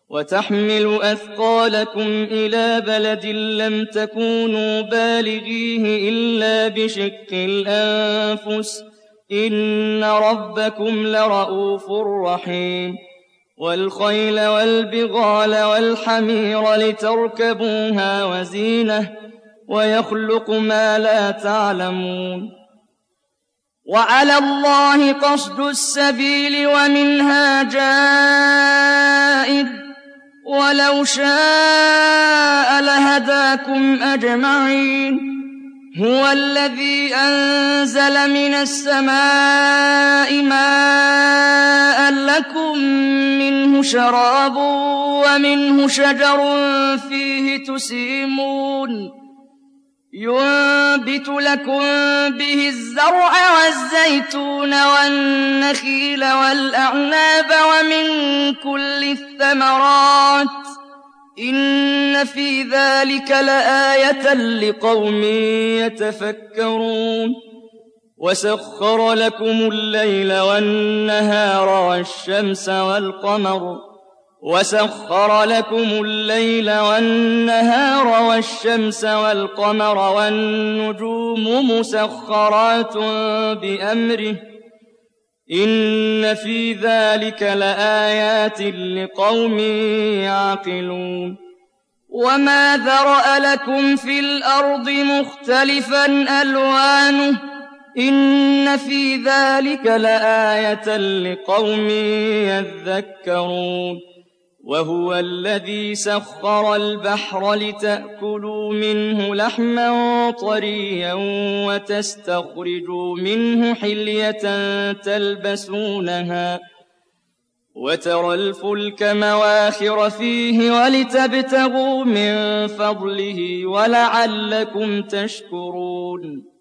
وتحمل أثقالكم إلى بلد لم تكونوا بالغيه إلا بشق الأنفس إن ربكم لرءوف رحيم والخيل والبغال والحمير لتركبوها وزينة ويخلق ما لا تعلمون وعلى الله قصد السبيل ومنها جائر ولو شاء لهداكم أجمعين هو الذي أنزل من السماء ماء لكم منه شراب ومنه شجر فيه تسيمون ينبت لكم به الزرع والزيتون والنخيل والأعناب ومن كل الثمرات إن في ذلك لآية لقوم يتفكرون وسخر لكم الليل والنهار والشمس والقمر والنجوم مسخرات بأمره إن في ذلك لآيات لقوم يعقلون وما ذرأ لكم في الأرض مختلفا ألوانه إن في ذلك لآية لقوم يذكرون وهو الذي سخر البحر لتأكلوا منه لحما طريا وتستخرجوا منه حلية تلبسونها وترى الفلك مواخر فيه ولتبتغوا من فضله ولعلكم تشكرون